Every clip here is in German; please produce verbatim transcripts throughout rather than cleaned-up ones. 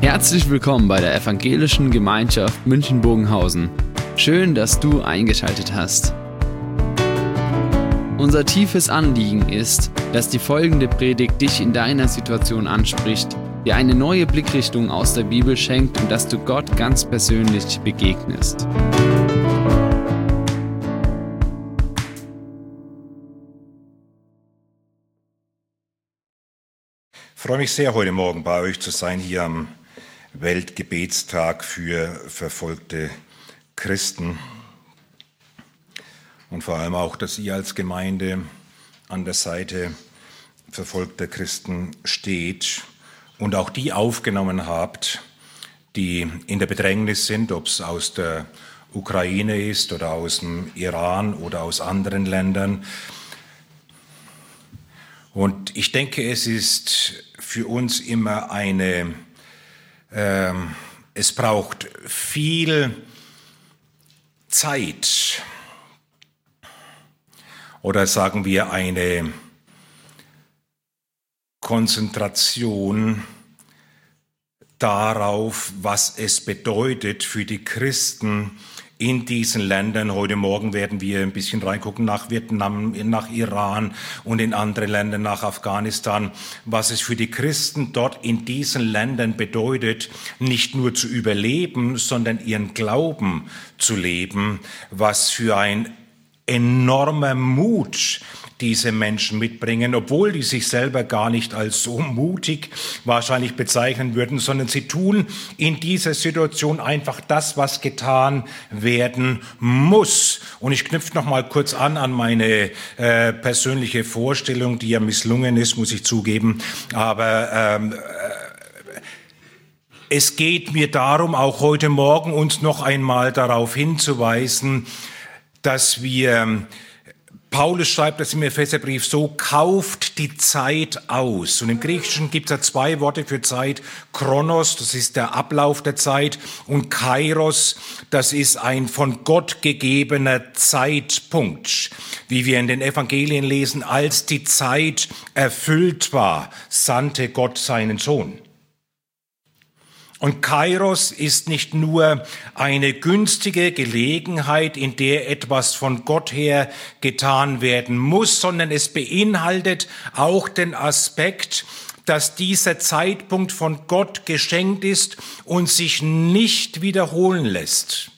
Herzlich willkommen bei der Evangelischen Gemeinschaft München-Bogenhausen. Schön, dass du eingeschaltet hast. Unser tiefes Anliegen ist, dass die folgende Predigt dich in deiner Situation anspricht, dir eine neue Blickrichtung aus der Bibel schenkt und dass du Gott ganz persönlich begegnest. Ich freue mich sehr, heute Morgen bei euch zu sein, hier am Weltgebetstag für verfolgte Christen. Und vor allem auch, dass ihr als Gemeinde an der Seite verfolgter Christen steht und auch die aufgenommen habt, die in der Bedrängnis sind, ob es aus der Ukraine ist oder aus dem Iran oder aus anderen Ländern. Und ich denke, es ist für uns immer eine, äh, es braucht viel Zeit oder sagen wir eine Konzentration darauf, was es bedeutet für die Christen in diesen Ländern. Heute Morgen werden wir ein bisschen reingucken nach Vietnam, nach Iran und in andere Länder, nach Afghanistan, was es für die Christen dort in diesen Ländern bedeutet, nicht nur zu überleben, sondern ihren Glauben zu leben, was für ein enormer Mut diese Menschen mitbringen, obwohl die sich selber gar nicht als so mutig wahrscheinlich bezeichnen würden, sondern sie tun in dieser Situation einfach das, was getan werden muss. Und ich knüpfe noch mal kurz an an meine äh, persönliche Vorstellung, die ja misslungen ist, muss ich zugeben, aber ähm, es geht mir darum, auch heute Morgen uns noch einmal darauf hinzuweisen, dass wir Paulus schreibt das im Epheserbrief so, kauft die Zeit aus. Und im Griechischen gibt es ja zwei Worte für Zeit. Chronos, das ist der Ablauf der Zeit. Und Kairos, das ist ein von Gott gegebener Zeitpunkt. Wie wir in den Evangelien lesen, als die Zeit erfüllt war, sandte Gott seinen Sohn. Und Kairos ist nicht nur eine günstige Gelegenheit, in der etwas von Gott her getan werden muss, sondern es beinhaltet auch den Aspekt, dass dieser Zeitpunkt von Gott geschenkt ist und sich nicht wiederholen lässt.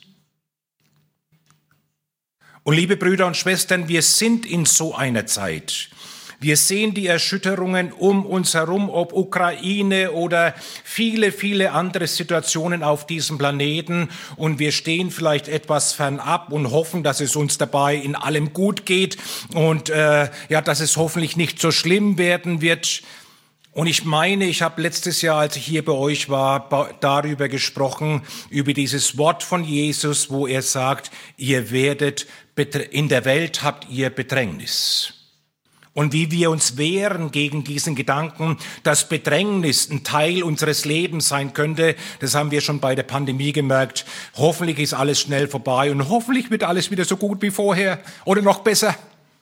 Und liebe Brüder und Schwestern, wir sind in so einer Zeit. Wir sehen die Erschütterungen um uns herum, ob Ukraine oder viele, viele andere Situationen auf diesem Planeten. Und wir stehen vielleicht etwas fernab und hoffen, dass es uns dabei in allem gut geht und äh, ja, dass es hoffentlich nicht so schlimm werden wird. Und ich meine, ich habe letztes Jahr, als ich hier bei euch war, darüber gesprochen, über dieses Wort von Jesus, wo er sagt, ihr werdet, in der Welt habt ihr Bedrängnis. Und wie wir uns wehren gegen diesen Gedanken, dass Bedrängnis ein Teil unseres Lebens sein könnte, das haben wir schon bei der Pandemie gemerkt. Hoffentlich ist alles schnell vorbei und hoffentlich wird alles wieder so gut wie vorher oder noch besser.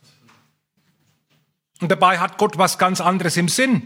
Und dabei hat Gott was ganz anderes im Sinn.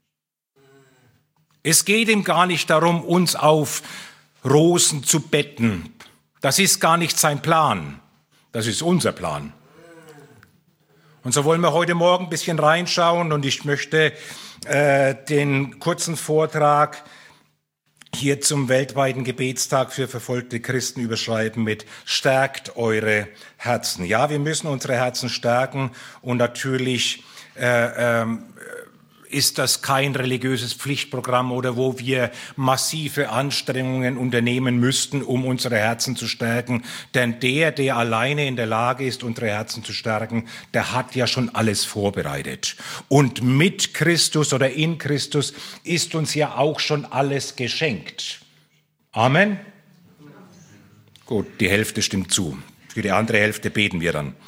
Es geht ihm gar nicht darum, uns auf Rosen zu betten. Das ist gar nicht sein Plan. Das ist unser Plan. Und so wollen wir heute Morgen ein bisschen reinschauen und ich möchte äh, den kurzen Vortrag hier zum weltweiten Gebetstag für verfolgte Christen überschreiben mit Stärkt eure Herzen. Ja, wir müssen unsere Herzen stärken und natürlich äh, ähm, ist das kein religiöses Pflichtprogramm oder wo wir massive Anstrengungen unternehmen müssten, um unsere Herzen zu stärken. Denn der, der alleine in der Lage ist, unsere Herzen zu stärken, der hat ja schon alles vorbereitet. Und mit Christus oder in Christus ist uns ja auch schon alles geschenkt. Amen? Gut, die Hälfte stimmt zu. Für die andere Hälfte beten wir dann.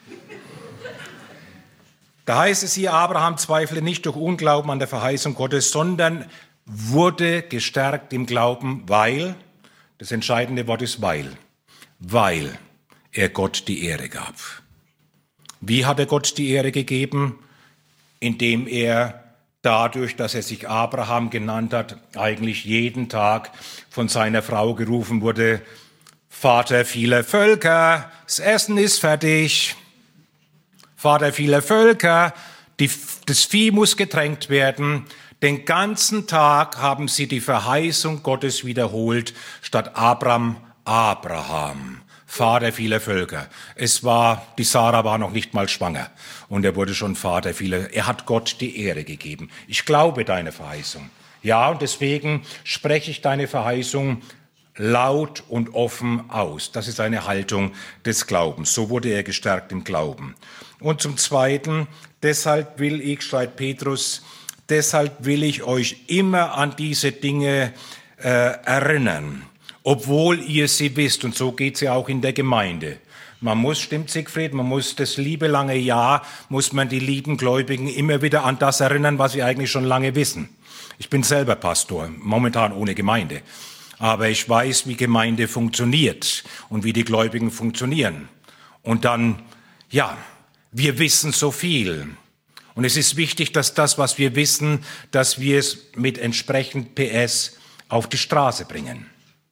Da heißt es hier, Abraham zweifelte nicht durch Unglauben an der Verheißung Gottes, sondern wurde gestärkt im Glauben, weil, das entscheidende Wort ist weil, weil er Gott die Ehre gab. Wie hat er Gott die Ehre gegeben? Indem er dadurch, dass er sich Abraham genannt hat, eigentlich jeden Tag von seiner Frau gerufen wurde: Vater vieler Völker, das Essen ist fertig. Vater vieler Völker, die, das Vieh muss getränkt werden. Den ganzen Tag haben sie die Verheißung Gottes wiederholt, statt Abram, Abraham, Vater vieler Völker. Es war, die Sarah war noch nicht mal schwanger und er wurde schon Vater vieler. Er hat Gott die Ehre gegeben. Ich glaube deine Verheißung. Ja, und deswegen spreche ich deine Verheißung laut und offen aus. Das ist eine Haltung des Glaubens. So wurde er gestärkt im Glauben. Und zum Zweiten, deshalb will ich, schreibt Petrus, deshalb will ich euch immer an diese Dinge äh, erinnern, obwohl ihr sie wisst. Und so geht es ja auch in der Gemeinde. Man muss, stimmt Siegfried, man muss das liebe lange Jahr, muss man die lieben Gläubigen immer wieder an das erinnern, was sie eigentlich schon lange wissen. Ich bin selber Pastor, momentan ohne Gemeinde. Aber ich weiß, wie Gemeinde funktioniert und wie die Gläubigen funktionieren. Und dann, ja, wir wissen so viel. Und es ist wichtig, dass das, was wir wissen, dass wir es mit entsprechend P S auf die Straße bringen.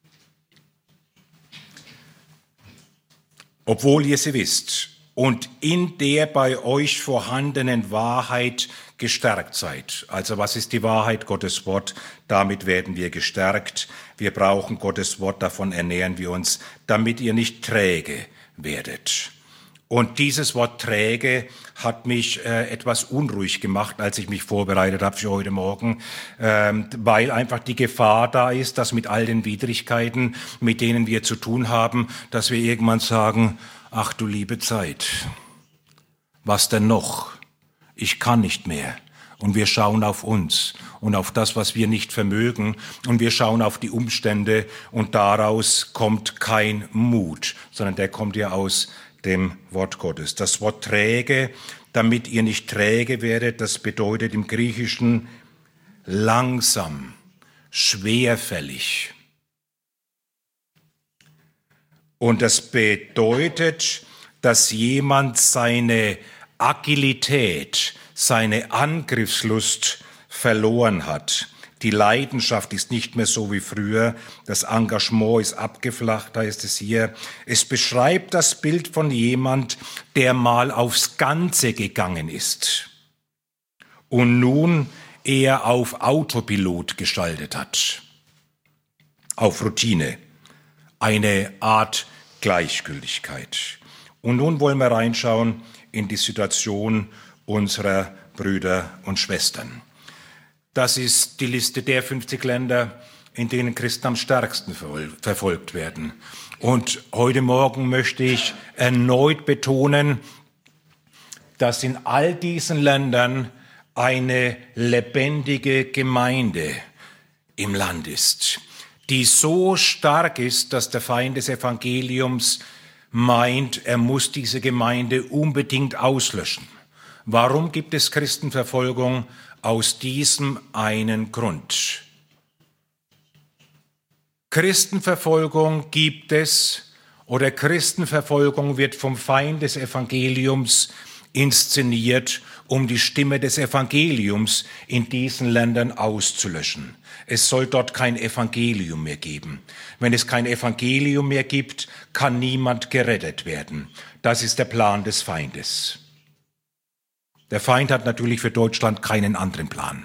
Obwohl ihr sie wisst und in der bei euch vorhandenen Wahrheit gestärkt seid. Also was ist die Wahrheit? Gottes Wort. Damit werden wir gestärkt. Wir brauchen Gottes Wort, davon ernähren wir uns, damit ihr nicht träge werdet. Und dieses Wort träge hat mich äh, etwas unruhig gemacht, als ich mich vorbereitet habe für heute Morgen, ähm, weil einfach die Gefahr da ist, dass mit all den Widrigkeiten, mit denen wir zu tun haben, dass wir irgendwann sagen: Ach du liebe Zeit, was denn noch? Ich kann nicht mehr. Und wir schauen auf uns und auf das, was wir nicht vermögen. Und wir schauen auf die Umstände und daraus kommt kein Mut, sondern der kommt ja aus dem Wort Gottes. Das Wort träge, damit ihr nicht träge werdet, das bedeutet im Griechischen langsam, schwerfällig. Und das bedeutet, dass jemand seine Agilität, seine Angriffslust verloren hat. Die Leidenschaft ist nicht mehr so wie früher. Das Engagement ist abgeflacht, heißt es hier. Es beschreibt das Bild von jemand, der mal aufs Ganze gegangen ist und nun eher auf Autopilot geschaltet hat, auf Routine, eine Art Gleichgültigkeit. Und nun wollen wir reinschauen in die Situation unserer Brüder und Schwestern. Das ist die Liste der fünfzig Länder, in denen Christen am stärksten verfolgt werden. Und heute Morgen möchte ich erneut betonen, dass in all diesen Ländern eine lebendige Gemeinde im Land ist, die so stark ist, dass der Feind des Evangeliums meint, er muss diese Gemeinde unbedingt auslöschen. Warum gibt es Christenverfolgung? Aus diesem einen Grund. Christenverfolgung gibt es, oder Christenverfolgung wird vom Feind des Evangeliums inszeniert, um die Stimme des Evangeliums in diesen Ländern auszulöschen. Es soll dort kein Evangelium mehr geben. Wenn es kein Evangelium mehr gibt, kann niemand gerettet werden. Das ist der Plan des Feindes. Der Feind hat natürlich für Deutschland keinen anderen Plan.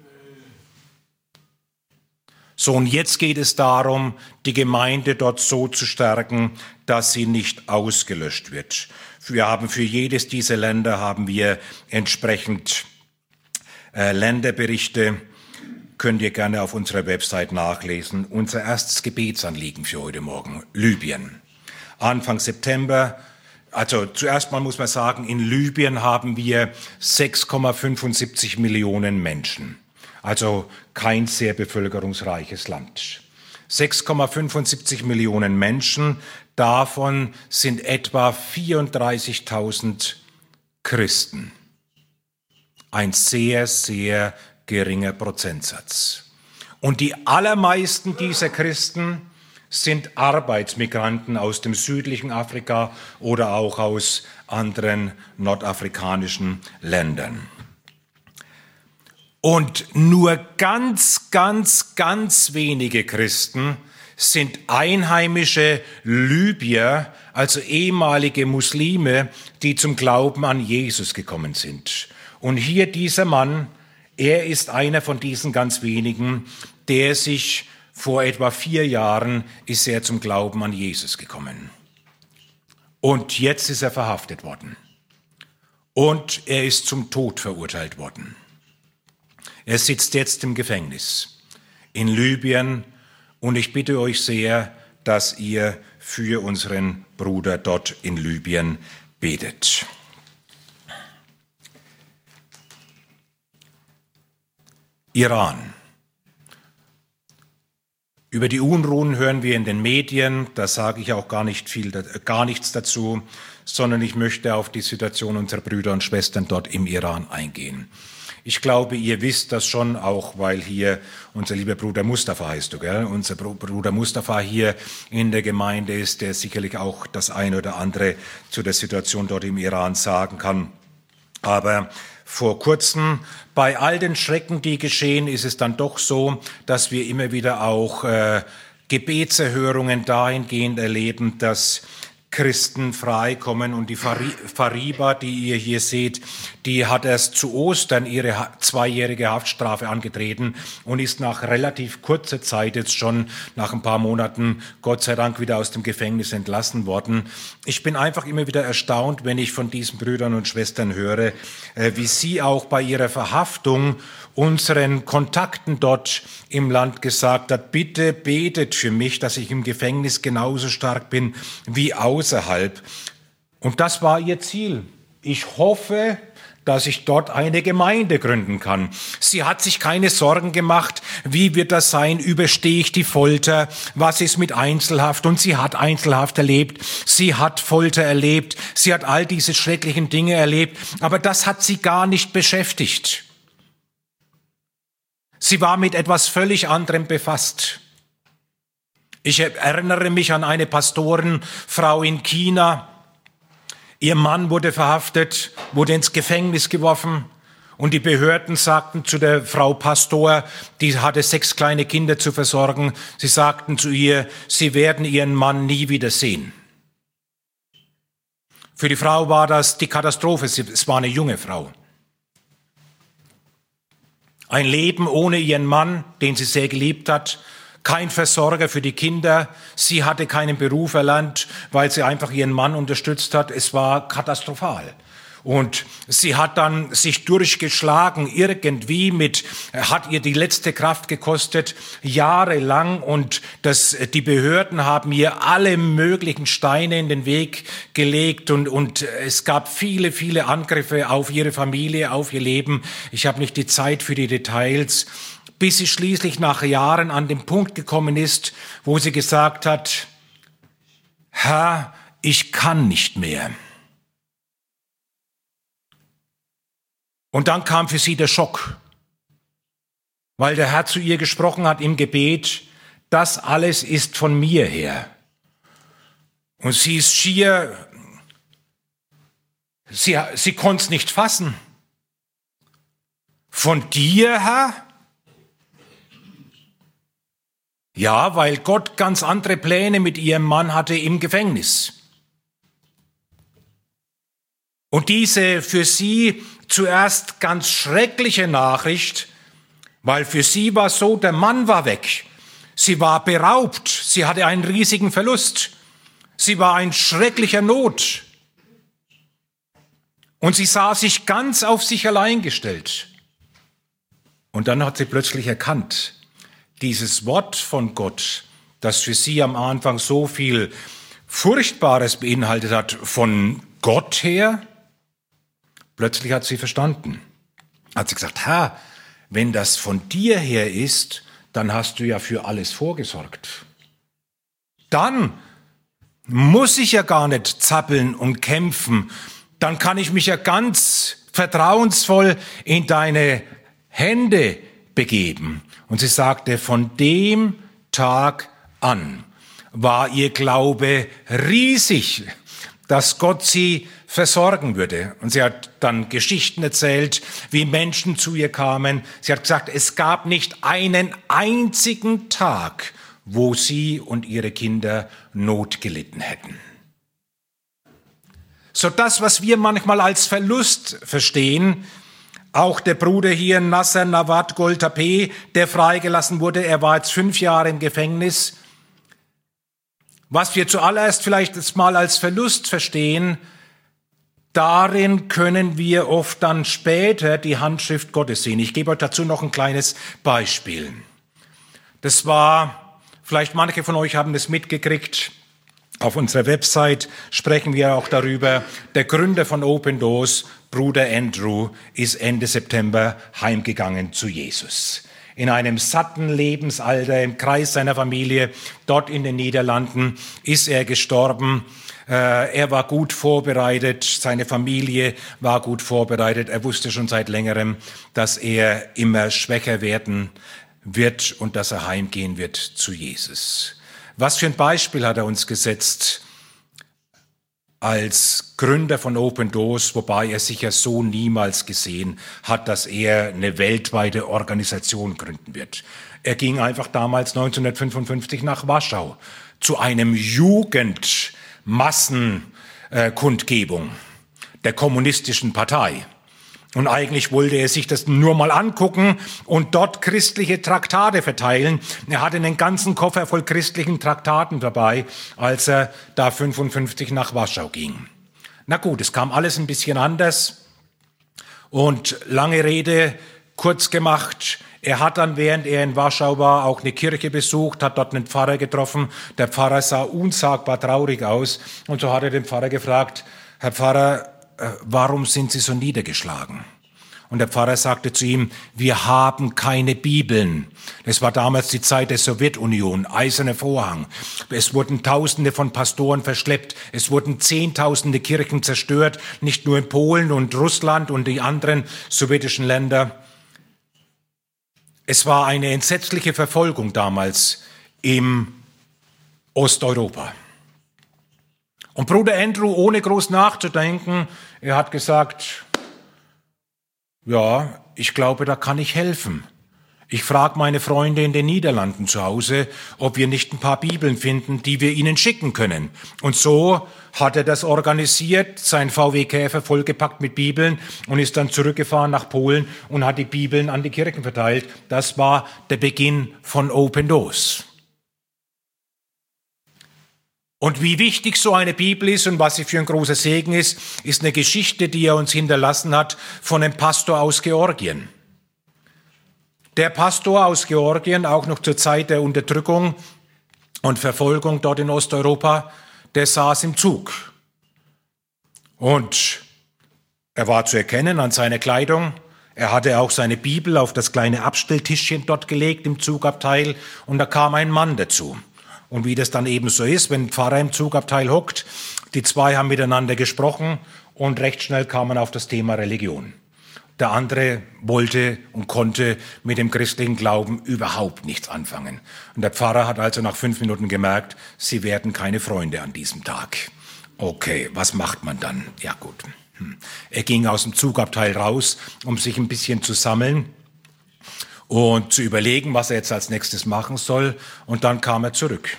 So, und jetzt geht es darum, die Gemeinde dort so zu stärken, dass sie nicht ausgelöscht wird. Wir haben für jedes dieser Länder haben wir entsprechend äh, Länderberichte. Könnt ihr gerne auf unserer Website nachlesen. Unser erstes Gebetsanliegen für heute Morgen: Libyen. Anfang September. Also zuerst mal muss man sagen, in Libyen haben wir sechs Komma fünfundsiebzig Millionen Menschen. Also kein sehr bevölkerungsreiches Land. sechs Komma fünfundsiebzig Millionen Menschen, davon sind etwa vierunddreißigtausend Christen. Ein sehr, sehr geringer Prozentsatz. Und die allermeisten dieser Christen sind Arbeitsmigranten aus dem südlichen Afrika oder auch aus anderen nordafrikanischen Ländern. Und nur ganz, ganz, ganz wenige Christen sind einheimische Libyer, also ehemalige Muslime, die zum Glauben an Jesus gekommen sind. Und hier dieser Mann, er ist einer von diesen ganz wenigen, der sich vor etwa vier Jahren ist er zum Glauben an Jesus gekommen. Und jetzt ist er verhaftet worden. Und er ist zum Tod verurteilt worden. Er sitzt jetzt im Gefängnis in Libyen. Und ich bitte euch sehr, dass ihr für unseren Bruder dort in Libyen betet. Iran. Über die Unruhen hören wir in den Medien, da sage ich auch gar nicht viel, gar nichts dazu, sondern ich möchte auf die Situation unserer Brüder und Schwestern dort im Iran eingehen. Ich glaube, ihr wisst das schon, auch weil hier unser lieber Bruder Mustafa heißt du, gell? Unser Bruder Mustafa hier in der Gemeinde ist, der sicherlich auch das eine oder andere zu der Situation dort im Iran sagen kann. Aber vor kurzem, bei all den Schrecken, die geschehen, ist es dann doch so, dass wir immer wieder auch äh, Gebetserhörungen dahingehend erleben, dass Christen freikommen. Und die Fariba, die ihr hier seht, die hat erst zu Ostern ihre zweijährige Haftstrafe angetreten und ist nach relativ kurzer Zeit jetzt schon nach ein paar Monaten Gott sei Dank wieder aus dem Gefängnis entlassen worden. Ich bin einfach immer wieder erstaunt, wenn ich von diesen Brüdern und Schwestern höre, wie sie auch bei ihrer Verhaftung unseren Kontakten dort im Land gesagt hat, bitte betet für mich, dass ich im Gefängnis genauso stark bin wie außerhalb. Und das war ihr Ziel. Ich hoffe, dass ich dort eine Gemeinde gründen kann. Sie hat sich keine Sorgen gemacht, wie wird das sein, überstehe ich die Folter, was ist mit Einzelhaft? Und sie hat Einzelhaft erlebt, sie hat Folter erlebt, sie hat all diese schrecklichen Dinge erlebt, aber das hat sie gar nicht beschäftigt. Sie war mit etwas völlig anderem befasst. Ich erinnere mich an eine Pastorenfrau in China. Ihr Mann wurde verhaftet, wurde ins Gefängnis geworfen und die Behörden sagten zu der Frau Pastor, die hatte sechs kleine Kinder zu versorgen, sie sagten zu ihr, sie werden ihren Mann nie wieder sehen. Für die Frau war das die Katastrophe, es war eine junge Frau. Ein Leben ohne ihren Mann, den sie sehr geliebt hat, kein Versorger für die Kinder. Sie hatte keinen Beruf erlernt, weil sie einfach ihren Mann unterstützt hat. Es war katastrophal. Und sie hat dann sich durchgeschlagen, irgendwie mit, hat ihr die letzte Kraft gekostet, jahrelang. Und das, die Behörden haben ihr alle möglichen Steine in den Weg gelegt. Und, und es gab viele, viele Angriffe auf ihre Familie, auf ihr Leben. Ich habe nicht die Zeit für die Details, bis sie schließlich nach Jahren an den Punkt gekommen ist, wo sie gesagt hat, Herr, ich kann nicht mehr. Und dann kam für sie der Schock, weil der Herr zu ihr gesprochen hat im Gebet, das alles ist von mir her. Und sie ist schier, sie, sie konnte es nicht fassen. Von dir, Herr? Ja, weil Gott ganz andere Pläne mit ihrem Mann hatte im Gefängnis. Und diese für sie zuerst ganz schreckliche Nachricht, weil für sie war so, der Mann war weg. Sie war beraubt, sie hatte einen riesigen Verlust. Sie war in schrecklicher Not. Und sie sah sich ganz auf sich allein gestellt. Und dann hat sie plötzlich erkannt, dieses Wort von Gott, das für sie am Anfang so viel Furchtbares beinhaltet hat, von Gott her, plötzlich hat sie verstanden. Hat sie gesagt, Herr, wenn das von dir her ist, dann hast du ja für alles vorgesorgt. Dann muss ich ja gar nicht zappeln und kämpfen. Dann kann ich mich ja ganz vertrauensvoll in deine Hände begeben. Und sie sagte, von dem Tag an war ihr Glaube riesig. dass Gott sie versorgen würde. Und sie hat dann Geschichten erzählt, wie Menschen zu ihr kamen. Sie hat gesagt, es gab nicht einen einzigen Tag, wo sie und ihre Kinder Not gelitten hätten. So das, was wir manchmal als Verlust verstehen, auch der Bruder hier, Nasser Nawat Goltapé, der freigelassen wurde, er war jetzt fünf Jahre im Gefängnis. Was wir zuallererst vielleicht mal als Verlust verstehen, darin können wir oft dann später die Handschrift Gottes sehen. Ich gebe euch dazu noch ein kleines Beispiel. Das war, vielleicht manche von euch haben es mitgekriegt, auf unserer Website sprechen wir auch darüber, der Gründer von Open Doors, Bruder Andrew, ist Ende September heimgegangen zu Jesus. In einem satten Lebensalter, im Kreis seiner Familie, dort in den Niederlanden, ist er gestorben. Er war gut vorbereitet, seine Familie war gut vorbereitet. Er wusste schon seit längerem, dass er immer schwächer werden wird und dass er heimgehen wird zu Jesus. Was für ein Beispiel hat er uns gesetzt als Gründer von Open Doors, wobei er sicher so niemals gesehen hat, dass er eine weltweite Organisation gründen wird. Er ging einfach damals neunzehnhundertfünfundfünfzig nach Warschau zu einem Jugendmassenkundgebung der kommunistischen Partei. Und eigentlich wollte er sich das nur mal angucken und dort christliche Traktate verteilen. Er hatte einen ganzen Koffer voll christlichen Traktaten dabei, als er da fünfundfünfzig nach Warschau ging. Na gut, es kam alles ein bisschen anders. Und lange Rede, kurz gemacht, er hat dann, während er in Warschau war, auch eine Kirche besucht, hat dort einen Pfarrer getroffen. Der Pfarrer sah unsagbar traurig aus. Und so hat er den Pfarrer gefragt, Herr Pfarrer, warum sind Sie so niedergeschlagen? Und der Pfarrer sagte zu ihm, wir haben keine Bibeln. Das war damals die Zeit der Sowjetunion, eiserner Vorhang. Es wurden Tausende von Pastoren verschleppt. Es wurden Zehntausende Kirchen zerstört, nicht nur in Polen und Russland und die anderen sowjetischen Länder. Es war eine entsetzliche Verfolgung damals im Osteuropa. Und Bruder Andrew, ohne groß nachzudenken, er hat gesagt, ja, ich glaube, da kann ich helfen. Ich frage meine Freunde in den Niederlanden zu Hause, ob wir nicht ein paar Bibeln finden, die wir ihnen schicken können. Und so hat er das organisiert, sein V W Käfer vollgepackt mit Bibeln und ist dann zurückgefahren nach Polen und hat die Bibeln an die Kirchen verteilt. Das war der Beginn von Open Doors. Und wie wichtig so eine Bibel ist und was sie für ein großer Segen ist, ist eine Geschichte, die er uns hinterlassen hat von einem Pastor aus Georgien. Der Pastor aus Georgien, auch noch zur Zeit der Unterdrückung und Verfolgung dort in Osteuropa, der saß im Zug. Und er war zu erkennen an seiner Kleidung. Er hatte auch seine Bibel auf das kleine Abstelltischchen dort gelegt im Zugabteil und da kam ein Mann dazu. Und wie das dann eben so ist, wenn ein Pfarrer im Zugabteil hockt, die zwei haben miteinander gesprochen und recht schnell kam man auf das Thema Religion. Der andere wollte und konnte mit dem christlichen Glauben überhaupt nichts anfangen. Und der Pfarrer hat also nach fünf Minuten gemerkt, sie werden keine Freunde an diesem Tag. Okay, was macht man dann? Ja gut. Hm. Er ging aus dem Zugabteil raus, um sich ein bisschen zu sammeln und zu überlegen, was er jetzt als nächstes machen soll. Und dann kam er zurück.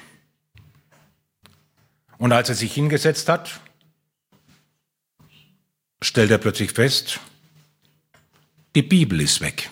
Und als er sich hingesetzt hat, stellt er plötzlich fest, die Bibel ist weg.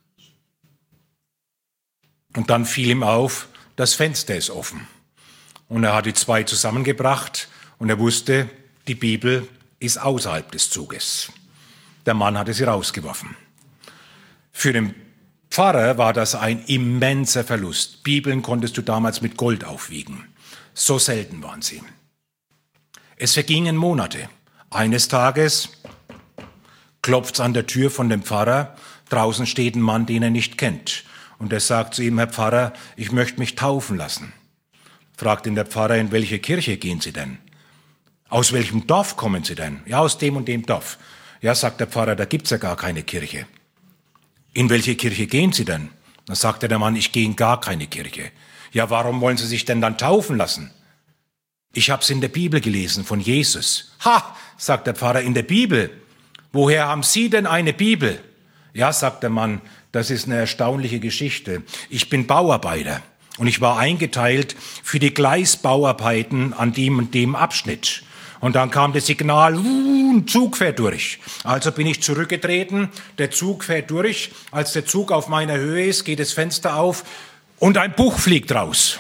Und dann fiel ihm auf, das Fenster ist offen. Und er hat die zwei zusammengebracht und er wusste, die Bibel ist außerhalb des Zuges. Der Mann hatte sie rausgeworfen. Für den Pfarrer war das ein immenser Verlust. Bibeln konntest du damals mit Gold aufwiegen. So selten waren sie. Es vergingen Monate. Eines Tages klopft's an der Tür von dem Pfarrer. Draußen steht ein Mann, den er nicht kennt. Und er sagt zu ihm, Herr Pfarrer, ich möchte mich taufen lassen. Fragt ihn der Pfarrer, in welche Kirche gehen Sie denn? Aus welchem Dorf kommen Sie denn? Ja, aus dem und dem Dorf. Ja, sagt der Pfarrer, da gibt's ja gar keine Kirche. In welche Kirche gehen Sie denn? Dann sagte der Mann, ich gehe in gar keine Kirche. Ja, warum wollen Sie sich denn dann taufen lassen? Ich habe es in der Bibel gelesen von Jesus. Ha, sagt der Pfarrer, in der Bibel. Woher haben Sie denn eine Bibel? Ja, sagt der Mann, das ist eine erstaunliche Geschichte. Ich bin Bauarbeiter und ich war eingeteilt für die Gleisbauarbeiten an dem und dem Abschnitt. Und dann kam das Signal, ein Zug fährt durch. Also bin ich zurückgetreten, der Zug fährt durch. Als der Zug auf meiner Höhe ist, geht das Fenster auf und ein Buch fliegt raus.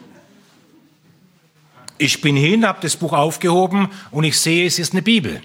Ich bin hin, habe das Buch aufgehoben und ich sehe, es ist eine Bibel.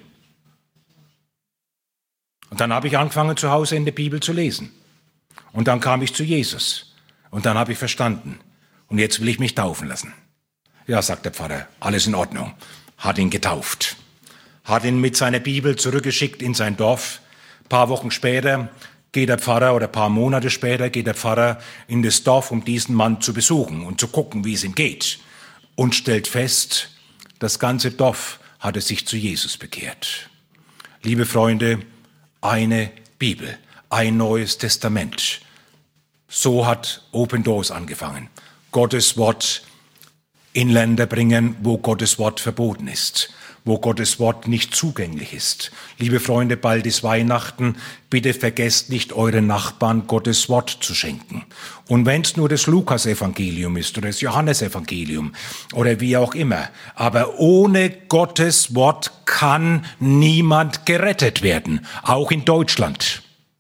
Und dann habe ich angefangen, zu Hause in der Bibel zu lesen. Und dann kam ich zu Jesus. Und dann habe ich verstanden. Und jetzt will ich mich taufen lassen. Ja, sagt der Pfarrer, alles in Ordnung. Hat ihn getauft. Hat ihn mit seiner Bibel zurückgeschickt in sein Dorf. Ein paar Wochen später geht der Pfarrer, oder ein paar Monate später geht der Pfarrer in das Dorf, um diesen Mann zu besuchen und zu gucken, wie es ihm geht. Und stellt fest, das ganze Dorf hatte sich zu Jesus bekehrt. Liebe Freunde, eine Bibel, ein neues Testament. So hat Open Doors angefangen. Gottes Wort in Länder bringen, wo Gottes Wort verboten ist, wo Gottes Wort nicht zugänglich ist. Liebe Freunde, bald ist Weihnachten. Bitte vergesst nicht, euren Nachbarn Gottes Wort zu schenken. Und wenn es nur das Lukas-Evangelium ist oder das Johannes-Evangelium oder wie auch immer. Aber ohne Gottes Wort kann niemand gerettet werden, auch in Deutschland.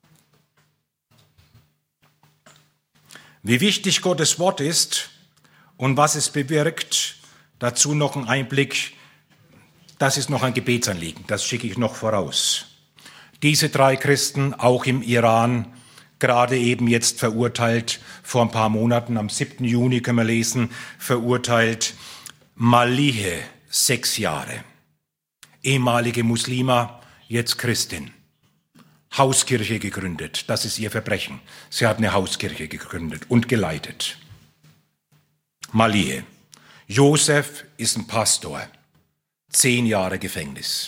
Wie wichtig Gottes Wort ist und was es bewirkt, dazu noch ein Einblick. Das ist noch ein Gebetsanliegen, das schicke ich noch voraus. Diese drei Christen, auch im Iran, gerade eben jetzt verurteilt, vor ein paar Monaten, am siebten Juni können wir lesen, verurteilt, Malihe, sechs Jahre. Ehemalige Muslima, jetzt Christin. Hauskirche gegründet, das ist ihr Verbrechen. Sie hat eine Hauskirche gegründet und geleitet. Malihe. Josef ist ein Pastor. Zehn Jahre Gefängnis.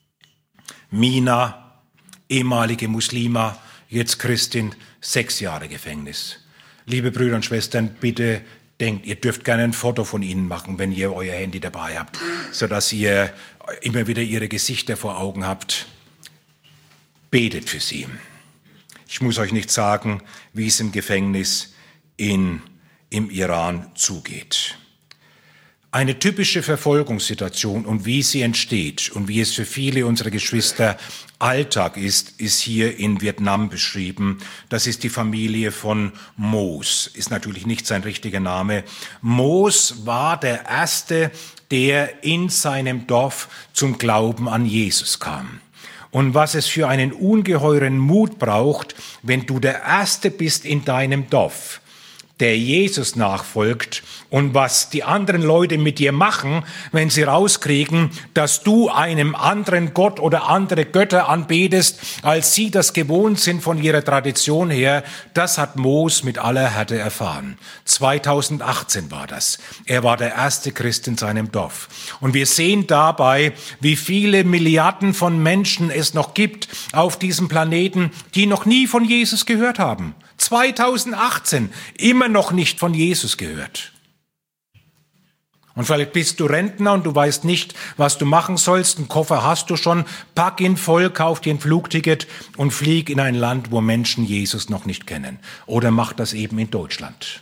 Mina, ehemalige Muslima, jetzt Christin, sechs Jahre Gefängnis. Liebe Brüder und Schwestern, bitte denkt, ihr dürft gerne ein Foto von ihnen machen, wenn ihr euer Handy dabei habt, sodass ihr immer wieder ihre Gesichter vor Augen habt. Betet für sie. Ich muss euch nicht sagen, wie es im Gefängnis in, im Iran zugeht. Eine typische Verfolgungssituation und wie sie entsteht und wie es für viele unserer Geschwister Alltag ist, ist hier in Vietnam beschrieben. Das ist die Familie von Moos, ist natürlich nicht sein richtiger Name. Moos war der Erste, der in seinem Dorf zum Glauben an Jesus kam. Und was es für einen ungeheuren Mut braucht, wenn du der Erste bist in deinem Dorf, der Jesus nachfolgt, und was die anderen Leute mit dir machen, wenn sie rauskriegen, dass du einem anderen Gott oder andere Götter anbetest, als sie das gewohnt sind von ihrer Tradition her, das hat Moos mit aller Härte erfahren. zweitausendachtzehn war das. Er war der erste Christ in seinem Dorf. Und wir sehen dabei, wie viele Milliarden von Menschen es noch gibt auf diesem Planeten, die noch nie von Jesus gehört haben. zweitausendachtzehn, immer noch nicht von Jesus gehört. Und vielleicht bist du Rentner und du weißt nicht, was du machen sollst. Einen Koffer hast du schon, pack ihn voll, kauf dir ein Flugticket und flieg in ein Land, wo Menschen Jesus noch nicht kennen. Oder mach das eben in Deutschland.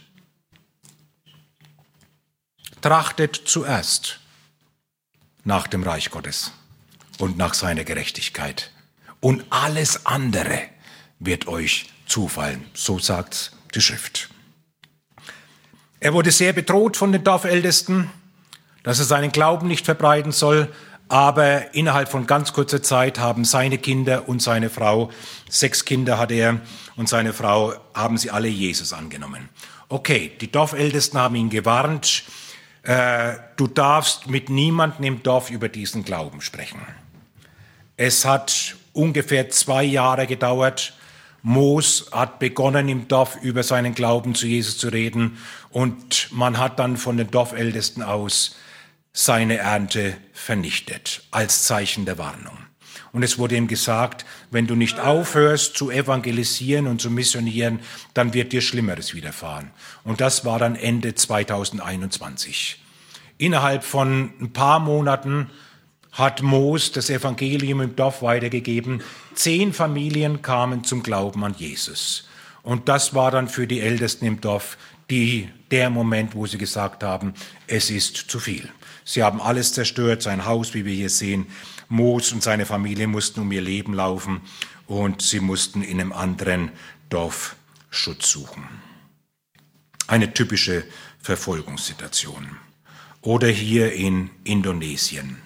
Trachtet zuerst nach dem Reich Gottes und nach seiner Gerechtigkeit. Und alles andere wird euch zufallen. So sagt die Schrift. Er wurde sehr bedroht von den Dorfältesten, dass er seinen Glauben nicht verbreiten soll, aber innerhalb von ganz kurzer Zeit haben seine Kinder und seine Frau, sechs Kinder hat er und seine Frau, haben sie alle Jesus angenommen. Okay, die Dorfältesten haben ihn gewarnt, äh, du darfst mit niemandem im Dorf über diesen Glauben sprechen. Es hat ungefähr zwei Jahre gedauert. Moos hat begonnen, im Dorf über seinen Glauben zu Jesus zu reden, und man hat dann von den Dorfältesten aus seine Ernte vernichtet, als Zeichen der Warnung. Und es wurde ihm gesagt, wenn du nicht aufhörst zu evangelisieren und zu missionieren, dann wird dir Schlimmeres widerfahren. Und das war dann Ende zweitausendeinundzwanzig. Innerhalb von ein paar Monaten hat Mos das Evangelium im Dorf weitergegeben. Zehn Familien kamen zum Glauben an Jesus. Und das war dann für die Ältesten im Dorf die, der Moment, wo sie gesagt haben, es ist zu viel. Sie haben alles zerstört, sein Haus, wie wir hier sehen. Mos und seine Familie mussten um ihr Leben laufen und sie mussten in einem anderen Dorf Schutz suchen. Eine typische Verfolgungssituation. Oder hier in Indonesien.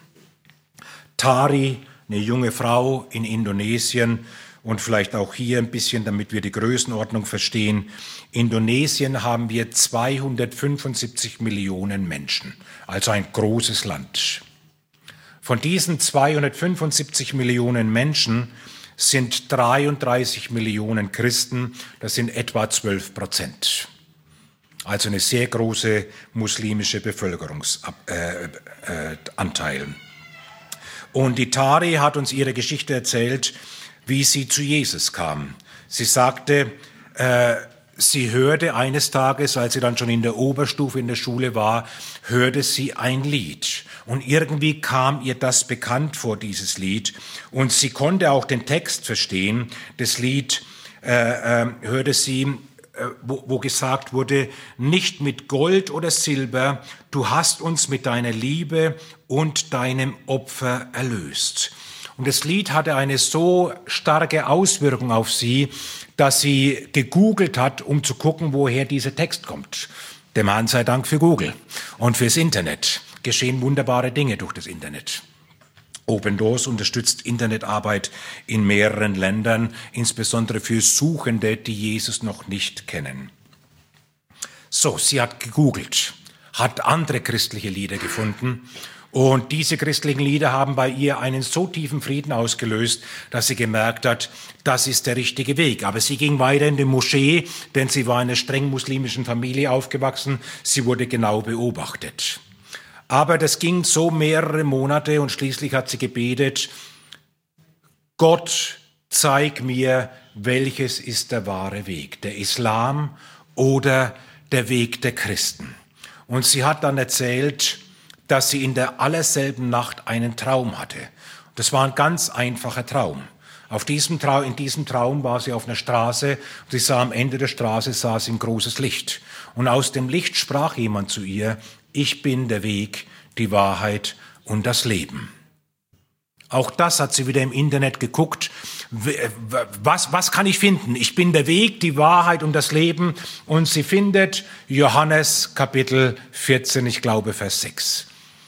Tari, eine junge Frau in Indonesien, und vielleicht auch hier ein bisschen, damit wir die Größenordnung verstehen. Indonesien haben wir zweihundertfünfundsiebzig Millionen Menschen, also ein großes Land. Von diesen zweihundertfünfundsiebzig Millionen Menschen sind dreiunddreißig Millionen Christen, das sind etwa zwölf Prozent. Also eine sehr große muslimische Bevölkerungsanteil. Äh, äh, Und die Tari hat uns ihre Geschichte erzählt, wie sie zu Jesus kam. Sie sagte, äh, sie hörte eines Tages, als sie dann schon in der Oberstufe in der Schule war, hörte sie ein Lied. Und irgendwie kam ihr das bekannt vor, dieses Lied. Und sie konnte auch den Text verstehen. Das Lied äh, äh, hörte sie, äh, wo, wo gesagt wurde, nicht mit Gold oder Silber, du hast uns mit deiner Liebe und deinem Opfer erlöst. Und das Lied hatte eine so starke Auswirkung auf sie, dass sie gegoogelt hat, um zu gucken, woher dieser Text kommt. Dem Herrn sei Dank für Google und fürs Internet. Geschehen wunderbare Dinge durch das Internet. Open Doors unterstützt Internetarbeit in mehreren Ländern, insbesondere für Suchende, die Jesus noch nicht kennen. So, sie hat gegoogelt, hat andere christliche Lieder gefunden. Und diese christlichen Lieder haben bei ihr einen so tiefen Frieden ausgelöst, dass sie gemerkt hat, das ist der richtige Weg. Aber sie ging weiter in die Moschee, denn sie war in einer streng muslimischen Familie aufgewachsen. Sie wurde genau beobachtet. Aber das ging so mehrere Monate und schließlich hat sie gebetet, Gott, zeig mir, welches ist der wahre Weg, der Islam oder der Weg der Christen. Und sie hat dann erzählt, dass sie in der allerselben Nacht einen Traum hatte. Das war ein ganz einfacher Traum. Auf diesem Traum, in diesem Traum war sie auf einer Straße und sie sah am Ende der Straße sah sie ein großes Licht. Und aus dem Licht sprach jemand zu ihr, ich bin der Weg, die Wahrheit und das Leben. Auch das hat sie wieder im Internet geguckt. Was, was kann ich finden? Ich bin der Weg, die Wahrheit und das Leben. Und sie findet Johannes Kapitel vierzehn, ich glaube Vers sechs.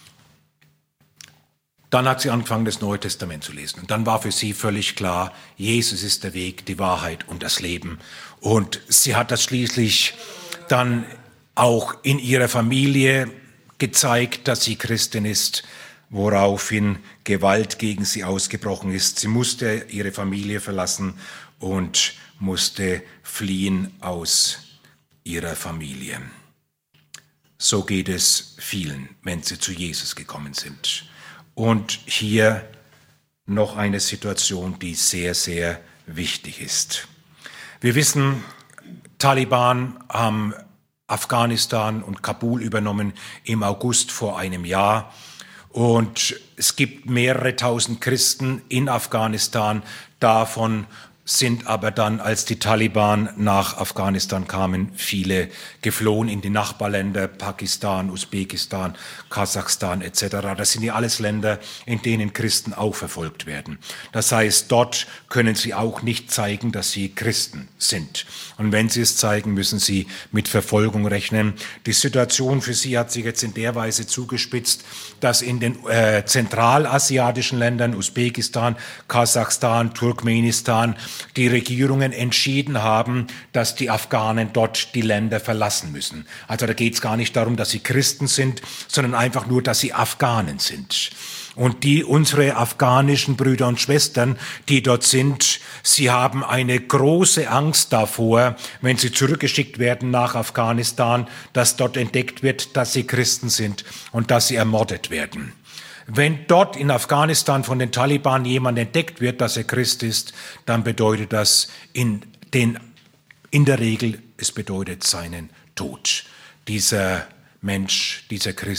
Dann hat sie angefangen, das Neue Testament zu lesen. Und dann war für sie völlig klar, Jesus ist der Weg, die Wahrheit und das Leben. Und sie hat das schließlich dann auch in ihrer Familie gezeigt, dass sie Christin ist, woraufhin Gewalt gegen sie ausgebrochen ist. Sie musste ihre Familie verlassen und musste fliehen aus ihrer Familie. So geht es vielen, wenn sie zu Jesus gekommen sind. Und hier noch eine Situation, die sehr, sehr wichtig ist. Wir wissen, Taliban haben Afghanistan und Kabul übernommen im August vor einem Jahr. Und es gibt mehrere tausend Christen in Afghanistan. Davon sind aber dann, als die Taliban nach Afghanistan kamen, viele geflohen in die Nachbarländer, Pakistan, Usbekistan, Kasachstan et cetera. Das sind ja alles Länder, in denen Christen auch verfolgt werden. Das heißt, dort können sie auch nicht zeigen, dass sie Christen sind. Und wenn sie es zeigen, müssen sie mit Verfolgung rechnen. Die Situation für sie hat sich jetzt in der Weise zugespitzt, dass in den äh, zentralasiatischen Ländern, Usbekistan, Kasachstan, Turkmenistan, die Regierungen entschieden haben, dass die Afghanen dort die Länder verlassen müssen. Also da geht es gar nicht darum, dass sie Christen sind, sondern einfach nur, dass sie Afghanen sind. Und die, unsere afghanischen Brüder und Schwestern, die dort sind, sie haben eine große Angst davor, wenn sie zurückgeschickt werden nach Afghanistan, dass dort entdeckt wird, dass sie Christen sind und dass sie ermordet werden. Wenn dort in Afghanistan von den Taliban jemand entdeckt wird, dass er Christ ist, dann bedeutet das in, den, in der Regel, es bedeutet seinen Tod. Dieser Mensch, dieser Christ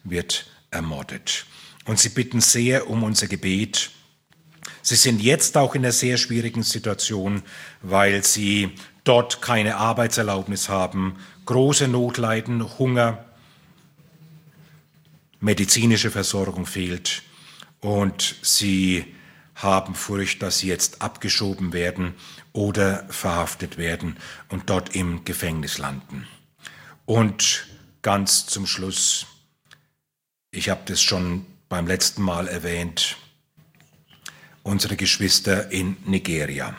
wird ermordet. Und sie bitten sehr um unser Gebet. Sie sind jetzt auch in einer sehr schwierigen Situation, weil sie dort keine Arbeitserlaubnis haben, große Not leiden, Hunger, medizinische Versorgung fehlt und sie haben Furcht, dass sie jetzt abgeschoben werden oder verhaftet werden und dort im Gefängnis landen. Und ganz zum Schluss, ich habe das schon beim letzten Mal erwähnt, unsere Geschwister in Nigeria.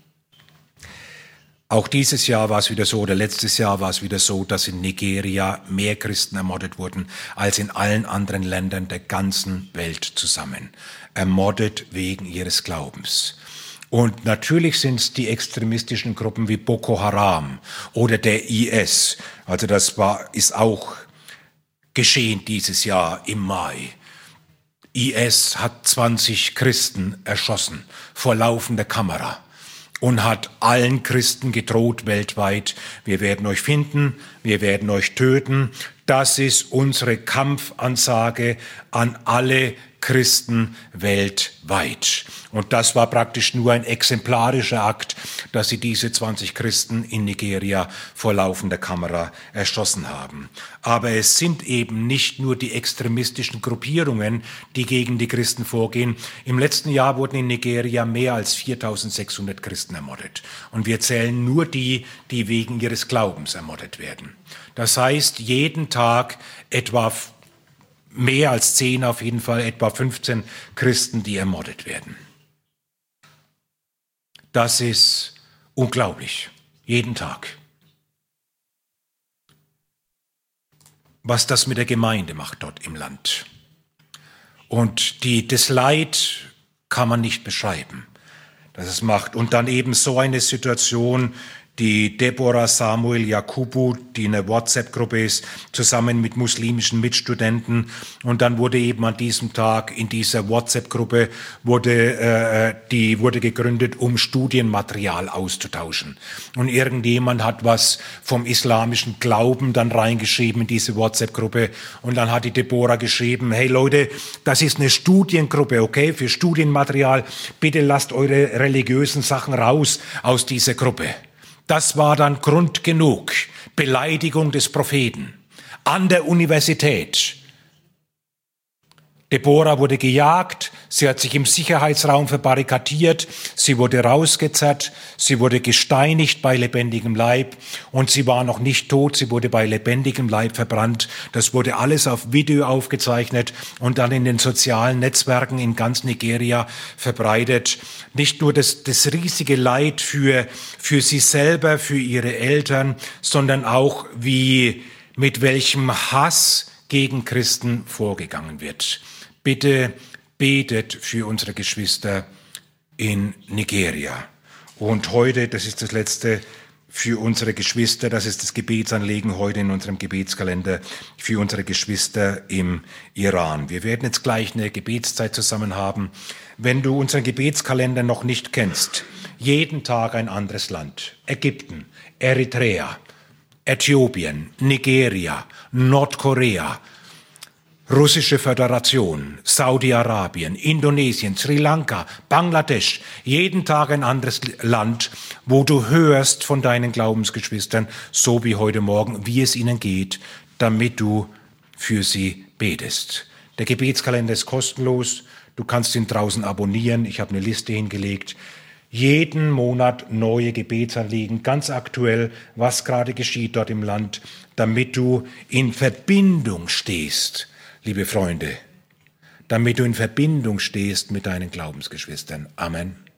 Auch dieses Jahr war es wieder so, oder letztes Jahr war es wieder so, dass in Nigeria mehr Christen ermordet wurden als in allen anderen Ländern der ganzen Welt zusammen. Ermordet wegen ihres Glaubens. Und natürlich sind es die extremistischen Gruppen wie Boko Haram oder der I S. Also das war, ist auch geschehen dieses Jahr im Mai. I S hat zwanzig Christen erschossen vor laufender Kamera und hat allen Christen gedroht weltweit, wir werden euch finden, wir werden euch töten. Das ist unsere Kampfansage an alle Christen weltweit. Und das war praktisch nur ein exemplarischer Akt, dass sie diese zwanzig Christen in Nigeria vor laufender Kamera erschossen haben. Aber es sind eben nicht nur die extremistischen Gruppierungen, die gegen die Christen vorgehen. Im letzten Jahr wurden in Nigeria mehr als viertausendsechshundert Christen ermordet. Und wir zählen nur die, die wegen ihres Glaubens ermordet werden. Das heißt, jeden Tag etwa mehr als zehn, auf jeden Fall etwa fünfzehn Christen, die ermordet werden. Das ist unglaublich. Jeden Tag. Was das mit der Gemeinde macht dort im Land. Und die, das Leid kann man nicht beschreiben, das es macht. Und dann eben so eine Situation, die Deborah Samuel Yakubu, die in einer WhatsApp-Gruppe ist, zusammen mit muslimischen Mitstudenten. Und dann wurde eben an diesem Tag in dieser WhatsApp-Gruppe wurde, äh, die wurde gegründet, um Studienmaterial auszutauschen. Und irgendjemand hat was vom islamischen Glauben dann reingeschrieben in diese WhatsApp-Gruppe. Und dann hat die Deborah geschrieben, hey Leute, das ist eine Studiengruppe, okay, für Studienmaterial. Bitte lasst eure religiösen Sachen raus aus dieser Gruppe. Das war dann Grund genug. Beleidigung des Propheten. An der Universität. Deborah wurde gejagt, sie hat sich im Sicherheitsraum verbarrikadiert, sie wurde rausgezerrt, sie wurde gesteinigt bei lebendigem Leib und sie war noch nicht tot, sie wurde bei lebendigem Leib verbrannt. Das wurde alles auf Video aufgezeichnet und dann in den sozialen Netzwerken in ganz Nigeria verbreitet. Nicht nur das, das riesige Leid für, für sie selber, für ihre Eltern, sondern auch wie, mit welchem Hass gegen Christen vorgegangen wird. Bitte betet für unsere Geschwister in Nigeria. Und heute, das ist das letzte, für unsere Geschwister, das ist das Gebetsanliegen heute in unserem Gebetskalender, für unsere Geschwister im Iran. Wir werden jetzt gleich eine Gebetszeit zusammen haben. Wenn du unseren Gebetskalender noch nicht kennst, jeden Tag ein anderes Land. Ägypten, Eritrea, Äthiopien, Nigeria, Nordkorea, Russische Föderation, Saudi-Arabien, Indonesien, Sri Lanka, Bangladesch, jeden Tag ein anderes Land, wo du hörst von deinen Glaubensgeschwistern, so wie heute Morgen, wie es ihnen geht, damit du für sie betest. Der Gebetskalender ist kostenlos, du kannst ihn draußen abonnieren, ich habe eine Liste hingelegt. Jeden Monat neue Gebetsanliegen, ganz aktuell, was gerade geschieht dort im Land, damit du in Verbindung stehst, liebe Freunde, damit du in Verbindung stehst mit deinen Glaubensgeschwistern. Amen.